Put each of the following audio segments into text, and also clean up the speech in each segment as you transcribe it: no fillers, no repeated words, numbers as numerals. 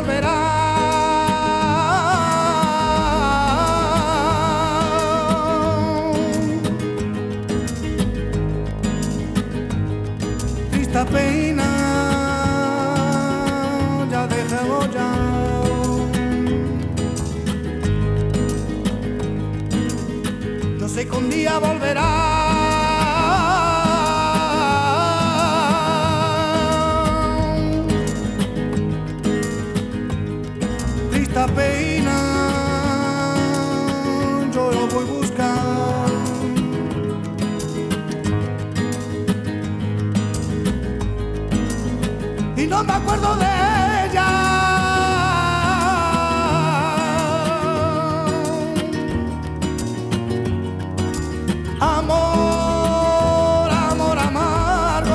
volverá. Triste pena ya dejemos ya. Yo sé que un día volverá. Esta pena yo lo voy a buscar y no me acuerdo de ella. Amor, amor amargo,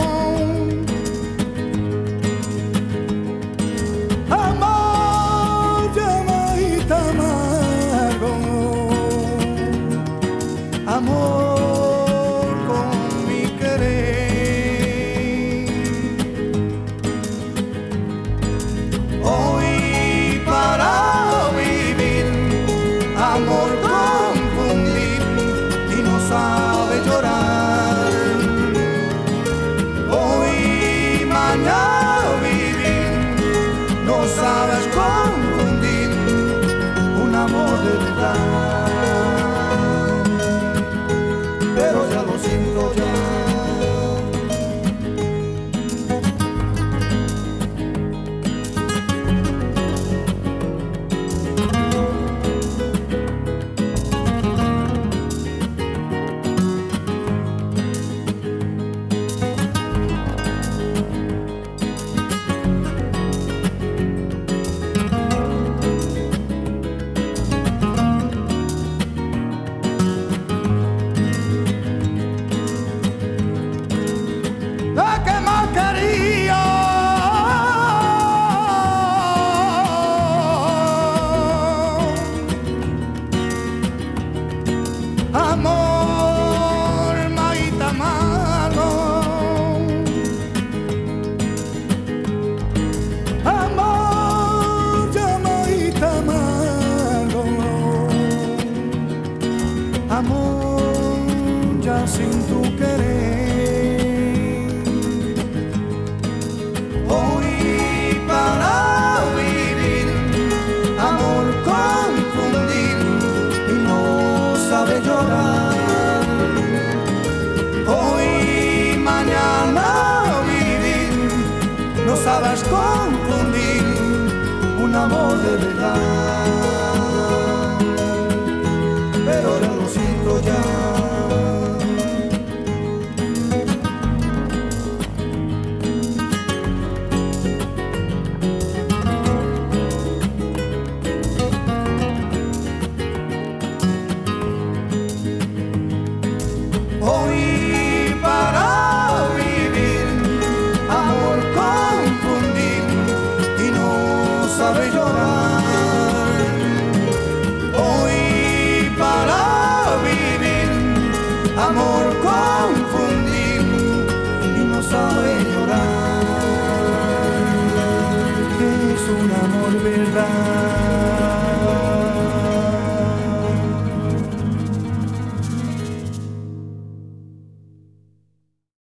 amor llamadita amargo, amor con mi querer. Hoy para vivir, amor confundir y no sabe llorar. Hoy mañana vivir, no sabes confundir un amor de verdad. Pero ya lo siento ya. La que más quería, amor maíta amargo, amor llamadita amargo, amor ya sin tu querer. Hoy para vivir, amor confundir y no sabe llorar. Hoy mañana vivir, no sabes confundir un amor de verdad. Pero